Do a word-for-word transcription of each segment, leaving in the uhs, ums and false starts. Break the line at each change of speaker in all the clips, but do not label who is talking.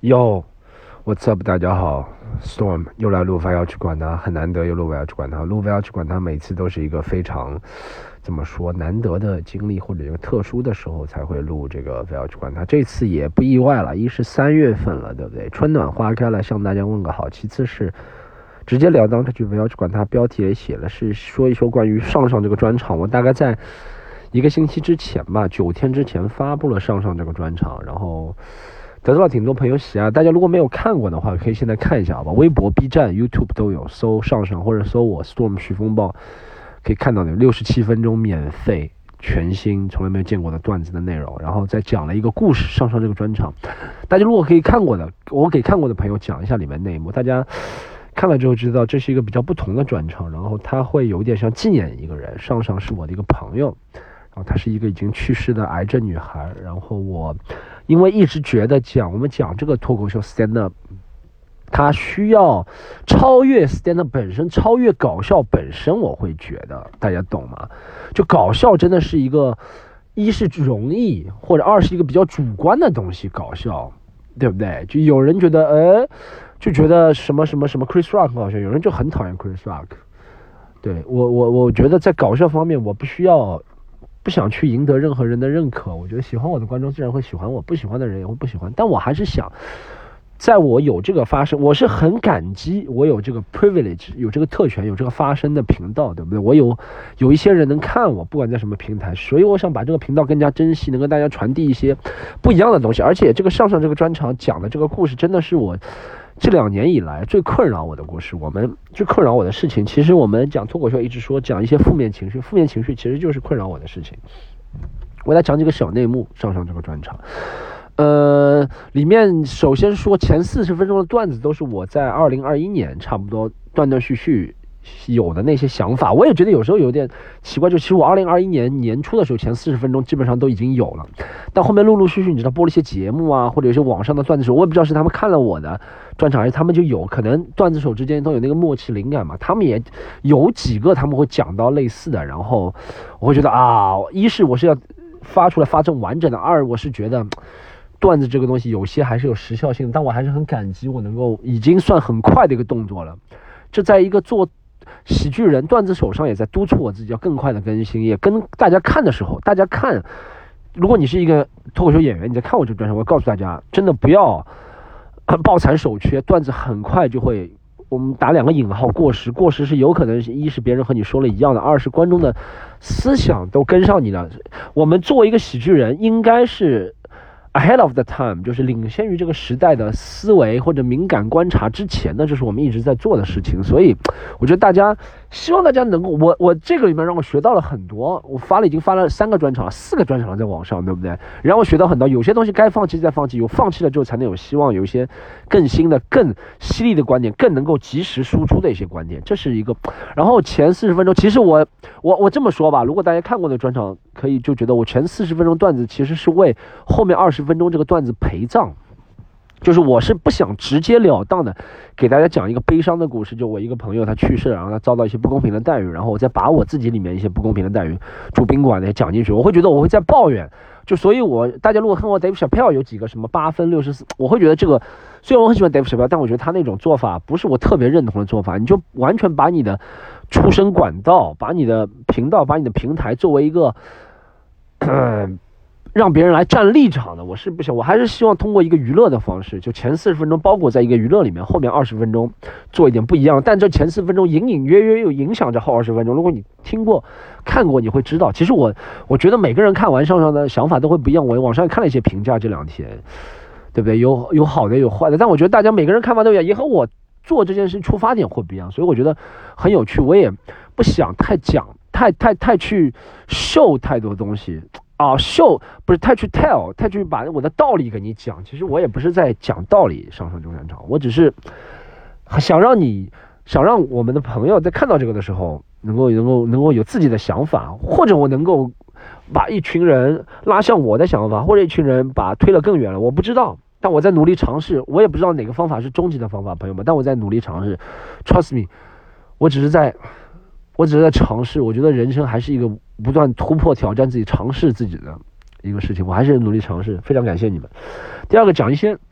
哟，What's up？ 大家好 ，Storm 又来录 V L 去管他，很难得又录 V L 去管他。录 V L 去管他，每次都是一个非常怎么说难得的经历，或者一个特殊的时候才会录这个 V L 去管他。这次也不意外了，一是三月份了，对不对？春暖花开了，向大家问个好。其次是直截了当，这句 V L 去管他标题也写了，是说一说关于上上这个专场。我大概在一个星期之前吧，九天之前发布了上上这个专场，然后得到了挺多朋友喜爱。大家如果没有看过的话，可以现在看一下好吧，微博、B 站、YouTube 都有，搜上上或者搜我 Storm 许风暴，可以看到的六十七分钟免费全新从来没有见过的段子的内容，然后再讲了一个故事。上上这个专场，大家如果可以看过的，我给看过的朋友讲一下里面内幕，大家看了之后知道这是一个比较不同的专场，然后它会有点像纪念一个人。上上是我的一个朋友，然后她是一个已经去世的癌症女孩，然后我因为一直觉得讲我们讲这个脱口秀 stand up， 它需要超越 stand up 本身，超越搞笑本身。我会觉得大家懂吗？就搞笑真的是一个，一是容易，或者二是一个比较主观的东西，搞笑对不对？就有人觉得呃就觉得什么什么什么 Chris Rock 搞笑，有人就很讨厌 Chris Rock。 对，我我我觉得在搞笑方面我不需要不想去赢得任何人的认可，我觉得喜欢我的观众自然会喜欢我，不喜欢的人也会不喜欢。但我还是想，在我有这个发声，我是很感激我有这个 privilege， 有这个特权，有这个发声的频道，对不对？我有有一些人能看我，不管在什么平台，所以我想把这个频道更加珍惜，能跟大家传递一些不一样的东西。而且这个上上这个专场讲的这个故事，真的是我这两年以来最困扰我的故事。我们最困扰我的事情，其实我们讲脱口秀一直说讲一些负面情绪，负面情绪其实就是困扰我的事情。我来讲几个小内幕，上上这个专场。呃，里面首先说前四十分钟的段子都是我在二零二一年差不多断断续续有的那些想法。我也觉得有时候有点奇怪，就其实我二零二一年年初的时候前四十分钟基本上都已经有了，但后面陆陆续续你知道播了一些节目啊，或者有些网上的段子手，我也不知道是他们看了我的专场还是他们就有可能段子手之间都有那个默契灵感嘛，他们也有几个他们会讲到类似的，然后我会觉得啊，一是我是要发出来发这种完整的，二我是觉得段子这个东西有些还是有时效性的，但我还是很感激我能够已经算很快的一个动作了。这在一个做喜剧人段子手上也在督促我自己要更快的更新，也跟大家看的时候，大家看，如果你是一个脱口秀演员，你在看我这个专场，我要告诉大家，真的不要抱残守缺，段子很快就会，我们打两个引号过时，过时是有可能是一是别人和你说了一样的，二是观众的思想都跟上你了。我们作为一个喜剧人，应该是ahead of the time， 就是领先于这个时代的思维或者敏感观察之前的，这是我们一直在做的事情。所以我觉得大家希望大家能够，我我这个里面让我学到了很多，我发了已经发了三个专场，四个专场在网上，对不对？让我学到很多，有些东西该放弃再放弃，有放弃了之后才能有希望，有一些更新的更犀利的观点，更能够及时输出的一些观点，这是一个。然后前四十分钟，其实我我我这么说吧，如果大家看过的专场，可以就觉得我前四十分钟段子其实是为后面二十分钟这个段子陪葬，就是我是不想直截了当的给大家讲一个悲伤的故事，就我一个朋友他去世了，然后他遭到一些不公平的待遇，然后我再把我自己里面一些不公平的待遇住宾馆的讲进去，我会觉得我会在抱怨。就所以我大家如果看过 Dave Chappelle 有几个什么八分六十四，我会觉得这个虽然我很喜欢 Dave Chappelle， 但我觉得他那种做法不是我特别认同的做法。你就完全把你的出声管道，把你的频道，把你的平台作为一个呃让别人来站立场的，我是不想，我还是希望通过一个娱乐的方式，就前四十分钟包裹在一个娱乐里面，后面二十分钟做一点不一样，但这前四分钟隐隐约约又影响着后二十分钟。如果你听过看过，你会知道，其实我我觉得每个人看完上上的想法都会不一样。我网上看了一些评价，这两天对不对？有有好的有坏的，但我觉得大家每个人看法都一样，也和我做这件事出发点会不一样，所以我觉得很有趣。我也不想太讲太太太去show太多东西啊，show不是太去 tell， 太去把我的道理给你讲。其实我也不是在讲道理，上上中山场，我只是想让你，想让我们的朋友在看到这个的时候，能够能够能够有自己的想法，或者我能够把一群人拉向我的想法，或者一群人把推了更远了，我不知道，但我在努力尝试。我也不知道哪个方法是终极的方法，朋友们，但我在努力尝试。Trust me， 我只是在。我只是在尝试，我觉得人生还是一个不断突破挑战自己尝试自己的一个事情，我还是努力尝试，非常感谢你们。第二个讲一些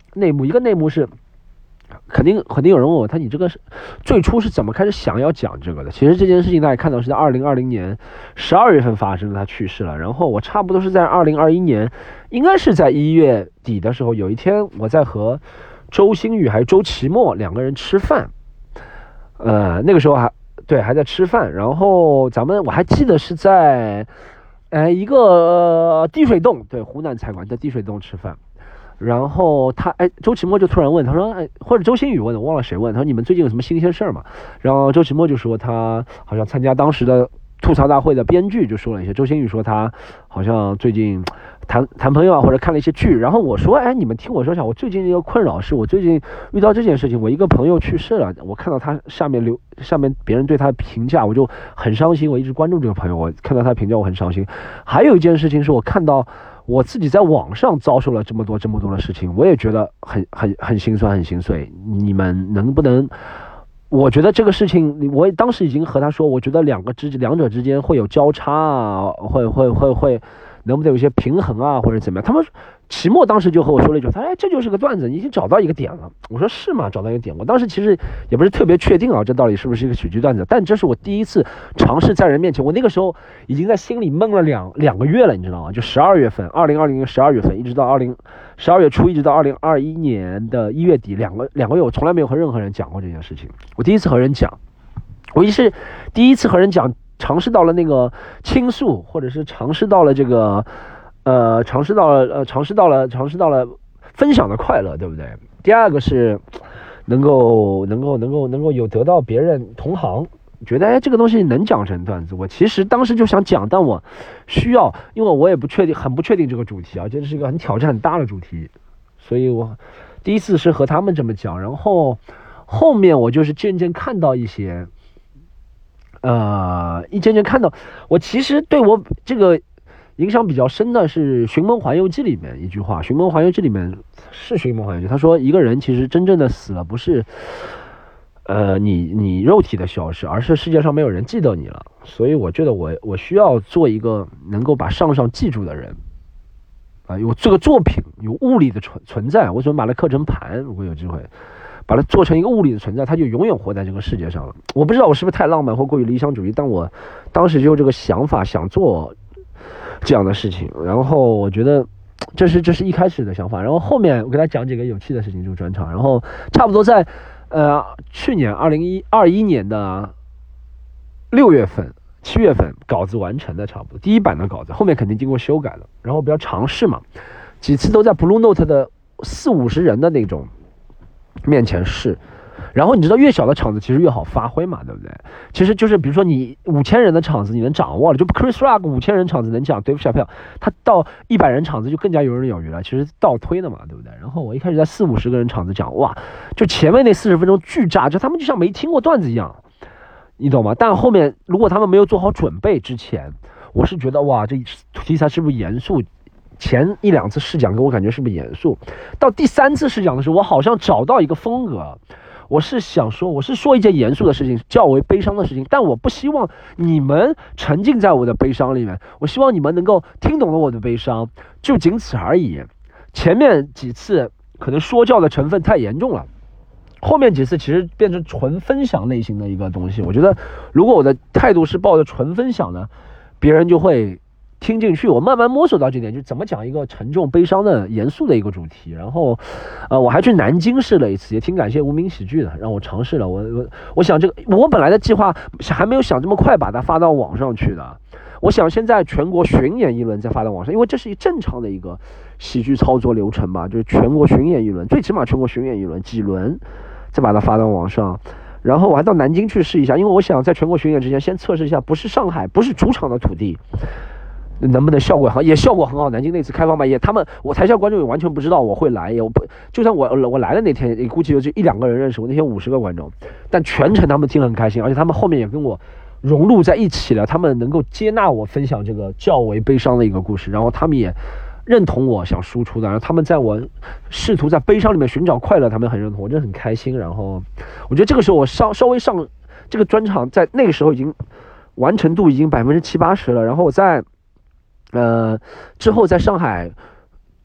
内幕，一个内幕是。肯定肯定有人问我，他你这个是最初是怎么开始想要讲这个的？其实这件事情大家看到是在二零二零年十二月份发生的，他去世了。然后我差不多是在二零二一年，应该是在一月底的时候，有一天我在和周星宇还有周奇墨两个人吃饭，呃，那个时候还对还在吃饭。然后咱们我还记得是在呃一个、呃、滴水洞，对，湖南菜馆在滴水洞吃饭。然后他哎，周奇墨就突然问他说，哎，或者周星宇问的，我忘了谁问，他说你们最近有什么新鲜事儿吗？然后周奇墨就说他好像参加当时的吐槽大会的编剧，就说了一些。周星宇说他好像最近谈谈朋友啊，或者看了一些剧。然后我说，哎，你们听我说一下，我最近一个困扰是我最近遇到这件事情，我一个朋友去世了，我看到他下面留下面别人对他的评价，我就很伤心。我一直关注这个朋友，我看到他评价我很伤心。还有一件事情是我看到。我自己在网上遭受了这么多这么多的事情，我也觉得很很很心酸很心碎。你们能不能？我觉得这个事情，我当时已经和他说，我觉得两个之两者之间会有交叉啊，会会会会，能不能有一些平衡啊，或者怎么样？他们齐墨当时就和我说了一句，他说：“哎，这就是个段子，你已经找到一个点了。”我说：“是吗？找到一个点。”我当时其实也不是特别确定啊，这到底是不是一个喜剧段子？但这是我第一次尝试在人面前，我那个时候已经在心里闷了两两个月了，你知道吗？就十二月份，二零二零年十二月份，一直到二零十二月初，一直到二零二一年的一月底，两个两个月，我从来没有和任何人讲过这件事情。我第一次和人讲，我也是第一次和人讲，尝试到了那个倾诉，或者是尝试到了这个。呃，尝试到了，呃，尝试到了，尝试到了分享的快乐，对不对？第二个是能够，能够，能够，能够有得到别人同行觉得，哎，这个东西能讲成段子。我其实当时就想讲，但我需要，因为我也不确定，很不确定这个主题啊，这是一个很挑战很大的主题，所以我第一次是和他们这么讲，然后后面我就是渐渐看到一些，呃，一渐渐看到，我其实对我这个。影响比较深的是《寻梦环游记》里面一句话，《寻梦环游记》里面是《寻梦环游记》，他说一个人其实真正的死了，不是呃你你肉体的消失，而是世界上没有人记得你了。所以我觉得我我需要做一个能够把上上记住的人啊、呃，有这个作品有物理的存存在，我准备把它刻成盘，如果有机会把它做成一个物理的存在，它就永远活在这个世界上了。我不知道我是不是太浪漫或过于理想主义，但我当时就有这个想法，想做这样的事情。然后我觉得这是这是一开始的想法，然后后面我给他讲几个有趣的事情，就专场。然后差不多在呃去年二零二一年的六月份七月份稿子完成的，差不多第一版的稿子，后面肯定经过修改了。然后比较尝试嘛，几次都在 Blue Note 的四五十人的那种面前试。然后你知道越小的场子其实越好发挥嘛，对不对？其实就是比如说你五千人的场子你能掌握了，就 Chris Rock 五千人场子能讲 Dave Chappelle， 他到一百人场子就更加游刃有余了，其实倒推的嘛，对不对？然后我一开始在四五十个人场子讲，哇，就前面那四十分钟巨炸，就他们就像没听过段子一样，你懂吗？但后面如果他们没有做好准备之前，我是觉得哇，这题材是不是严肃？前一两次试讲给我感觉是不是严肃？到第三次试讲的时候，我好像找到一个风格。我是想说，我是说一件严肃的事情，较为悲伤的事情，但我不希望你们沉浸在我的悲伤里面，我希望你们能够听懂了我的悲伤，就仅此而已。前面几次可能说教的成分太严重了，后面几次其实变成纯分享类型的一个东西。我觉得如果我的态度是抱着纯分享的，别人就会听进去。我慢慢摸索到这点，就怎么讲一个沉重悲伤的严肃的一个主题。然后呃，我还去南京试了一次，也挺感谢无名喜剧的，让我尝试了。我我我想这个我本来的计划还没有想这么快把它发到网上去的，我想先在全国巡演一轮再发到网上，因为这是一正常的一个喜剧操作流程吧，就是全国巡演一轮，最起码全国巡演一轮几轮再把它发到网上。然后我还到南京去试一下，因为我想在全国巡演之前先测试一下，不是上海不是主场的土地能不能效果好，也效果很好。南京那次开放麦也，他们我台下观众也完全不知道我会来，也我不就算我我来的那天，也估计有就一两个人认识我。那天五十个观众，但全程他们听得很开心，而且他们后面也跟我融入在一起了。他们能够接纳我分享这个较为悲伤的一个故事，然后他们也认同我想输出的，然后他们在我试图在悲伤里面寻找快乐，他们很认同我，真的很开心。然后我觉得这个时候我稍稍微上这个专场，在那个时候已经完成度已经百分之七八十了。然后我在。呃，之后在上海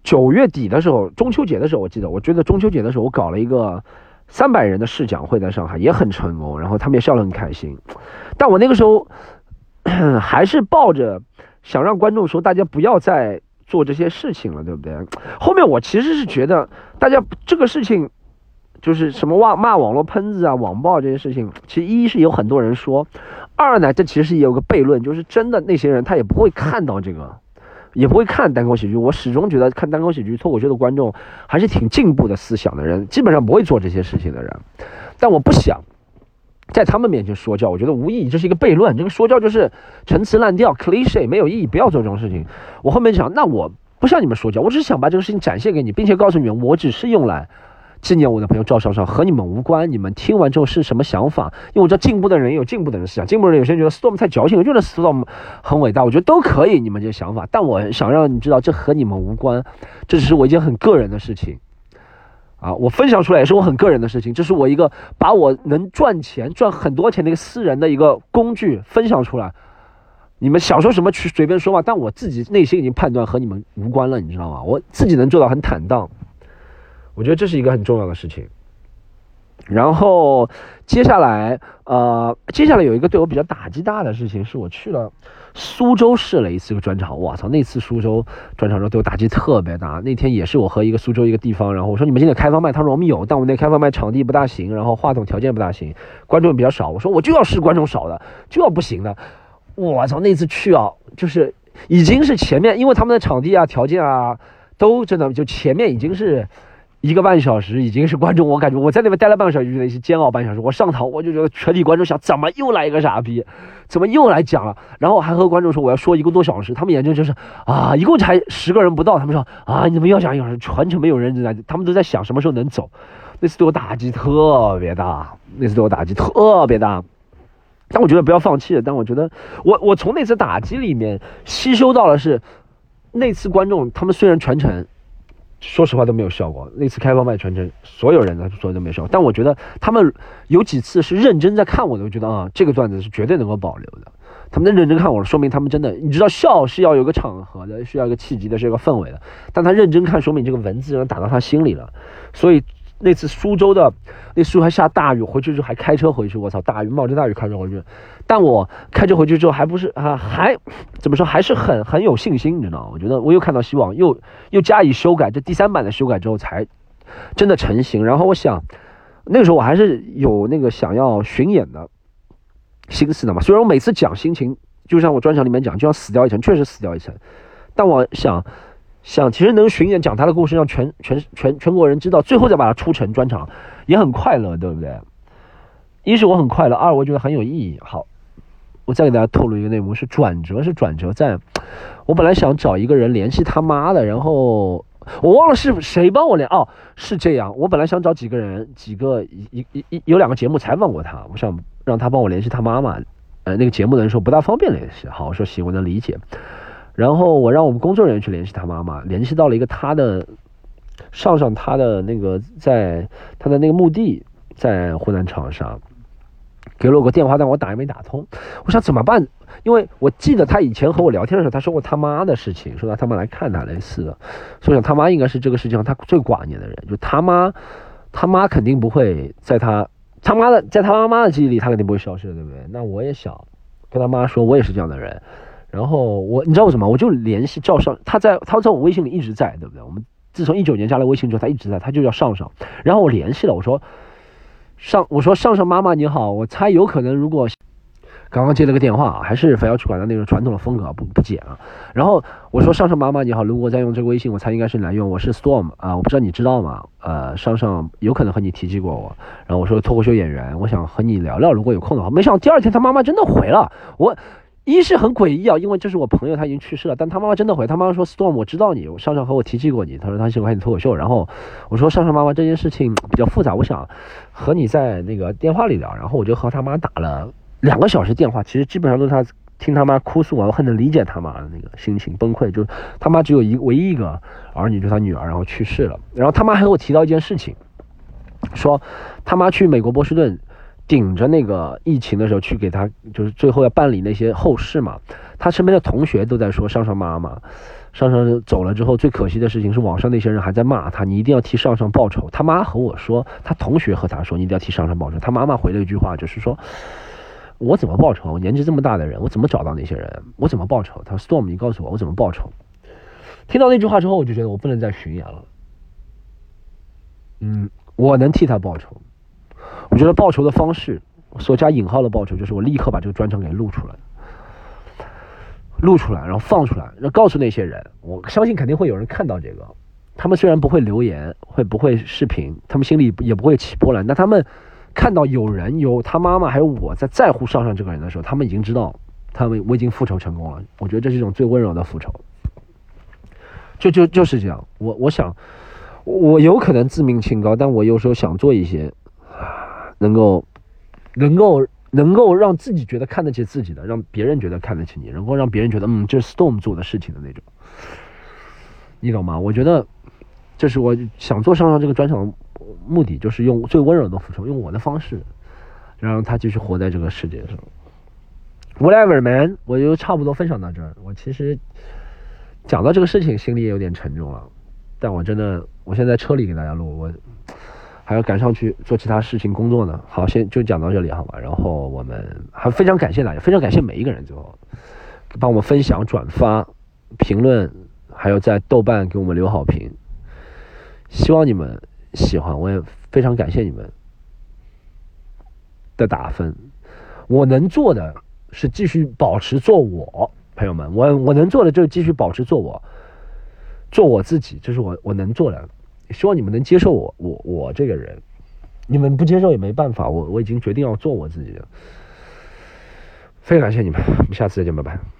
九月底的时候，中秋节的时候，我记得，我觉得中秋节的时候，我搞了一个三百人的试讲会在上海，也很成功，然后他们也笑得很开心。但我那个时候还是抱着想让观众说，大家不要再做这些事情了，对不对？后面我其实是觉得，大家这个事情就是什么骂骂网络喷子啊、网暴这些事情，其实一是有很多人说，二呢，这其实也有个悖论，就是真的那些人他也不会看到这个。也不会看单口喜剧，我始终觉得看单口喜剧脱口秀的观众还是挺进步的思想的人，基本上不会做这些事情的人。但我不想在他们面前说教，我觉得无意义，这是一个悖论。这个说教就是陈词滥调 ，cliche 没有意义，不要做这种事情。我后面想，那我不向你们说教，我只是想把这个事情展现给你，并且告诉你们，我只是用来纪念我的朋友赵少少，和你们无关。你们听完之后是什么想法？因为我知道进步的人有进步的人思想，进步的人有些人觉得 Storm 太矫情，我觉得 Storm 很伟大，我觉得都可以，你们这些想法。但我想让你知道，这和你们无关，这只是我一件很个人的事情啊！我分享出来也是我很个人的事情，这是我一个把我能赚钱、赚很多钱的一个私人的一个工具分享出来。你们想说什么去随便说嘛，但我自己内心已经判断和你们无关了，你知道吗？我自己能做到很坦荡。我觉得这是一个很重要的事情。然后接下来呃接下来有一个对我比较打击大的事情，是我去了苏州试了一次个专场。哇操，那次苏州专场之后对我打击特别大。那天也是我和一个苏州一个地方，然后我说你们今天开放麦，他说我们有，但我们那开放麦场地不大行，然后话筒条件不大行，观众比较少。我说我就要试观众少的，就要不行的。我操，那次去啊，就是已经是前面，因为他们的场地啊条件啊都真的就前面已经是一个半小时，已经是观众，我感觉我在那边待了半个小时，就那些煎熬半小时。我上台我就觉得全体观众想，怎么又来一个傻逼，怎么又来讲了？然后还和观众说我要说一个多小时，他们眼睛就是啊，一共才十个人不到，他们说啊，你怎么要讲一个小时？全程没有人在，他们都在想什么时候能走。那次对我打击特别大，那次对我打击特别大。但我觉得不要放弃了。但我觉得我我从那次打击里面吸收到的是，那次观众他们虽然全程说实话都没有效果，那次开放麦全程所有人呢说都没有效果，但我觉得他们有几次是认真在看我的，我觉得啊这个段子是绝对能够保留的。他们在认真看我了，说明他们真的，你知道笑是要有个场合的，是要有个契机的，是有个氛围的。但他认真看，说明这个文字能打到他心里了。所以那次苏州的那苏还下大雨，回去之后还开车回去，我操，大雨冒着大雨开车回去。但我开车回去之后还不是啊，还怎么说，还是很很有信心，你知道吗？我觉得我又看到希望，又又加以修改，这第三版的修改之后才真的成型。然后我想那个时候我还是有那个想要巡演的心思的嘛，虽然我每次讲心情就像我专场里面讲就要死掉一层，确实死掉一层，但我想想其实能巡演讲他的故事，让全全全全国人知道，最后再把它出成专场也很快乐，对不对？一是我很快乐，二我觉得很有意义。好，我再给大家透露一个内幕，是转折，是转折在我本来想找一个人联系他妈的，然后我忘了是谁帮我联，哦，是这样，我本来想找几个人，几个一一一有两个节目采访过他，我想让他帮我联系他妈妈，呃，那个节目的人说不大方便联系，好，我说行，我能理解。然后我让我们工作人员去联系他妈妈，联系到了一个他的上上他的那个在他的那个墓地在湖南长沙，给了我个电话，但我打也没打通。我想怎么办？因为我记得他以前和我聊天的时候，他说过他妈的事情，说他他妈来看他类似的，所以我想他妈应该是这个世界上他最挂念的人，就他妈，他妈肯定不会在他他妈的在他妈妈的记忆里，他肯定不会消失的，对不对？那我也想跟他妈说，我也是这样的人。然后我，你知道为什么？我就联系赵尚，他在他在我微信里一直在，对不对？我们自从一九年加了微信之后，他一直在，他就叫上上。然后我联系了，我说上，我说上上妈妈你好，我猜有可能如果刚刚接了个电话，还是非要去管他那种传统的风格，不不剪啊。然后我说上上妈妈你好，如果再用这个微信，我猜应该是你来用，我是 Storm 啊，我不知道你知道吗？呃，上上有可能和你提及过我。然后我说脱口秀演员，我想和你聊聊，如果有空的话。没想到第二天他妈妈真的回了我。一是很诡异啊，因为这是我朋友，他已经去世了，但他妈妈真的回，他妈妈说 Storm 我知道你，我上上和我提起过你，他说他喜欢看你脱口秀，然后我说上上妈妈这件事情比较复杂，我想和你在那个电话里聊，然后我就和他妈打了两个小时电话，其实基本上都是他听他妈哭诉啊，我很能理解他妈的那个心情崩溃，就是他妈只有一唯一一个儿女，就是他女儿，然后去世了，然后他妈还和我提到一件事情，说他妈去美国波士顿顶着那个疫情的时候去给他，就是最后要办理那些后事嘛。他身边的同学都在说上上妈妈，上上走了之后最可惜的事情是网上那些人还在骂他，你一定要替上上报仇。他妈和我说，他同学和他说你一定要替上上报仇。他妈妈回了一句话，就是说我怎么报仇？我年纪这么大的人，我怎么找到那些人？我怎么报仇？他说 Storm， 你告诉我我怎么报仇？听到那句话之后，我就觉得我不能再巡演了。嗯，我能替他报仇。我觉得报仇的方式，所加引号的报仇，就是我立刻把这个专场给录出来，录出来，然后放出来，然后告诉那些人，我相信肯定会有人看到这个。他们虽然不会留言，会不会视频，他们心里也不会起波澜，但他们看到有人有他妈妈还有我在在乎上上这个人的时候，他们已经知道，他们我已经复仇成功了。我觉得这是一种最温柔的复仇。就就就是这样，我我想，我有可能自命清高，但我有时候想做一些能够能够能够让自己觉得看得起自己的，让别人觉得看得起你，能够让别人觉得嗯这是 Storm 做的事情的那种，你懂吗？我觉得这是我想做上上这个专场的目的，就是用最温柔的复仇，用我的方式让他继续活在这个世界上。Whatever man， 我就差不多分享到这儿。我其实讲到这个事情心里也有点沉重了，但我真的我现在车里给大家录，我还要赶上去做其他事情工作呢。好，先就讲到这里好吧。然后我们还非常感谢大家，非常感谢每一个人最后帮我们分享、转发、评论，还有在豆瓣给我们留好评。希望你们喜欢，我也非常感谢你们的打分。我能做的是继续保持做我，朋友们，我我能做的就是继续保持做我，做我自己，这是我我能做的。希望你们能接受我，我我这个人，你们不接受也没办法，我我已经决定要做我自己的。非常感谢你们，我们下次再见，拜拜。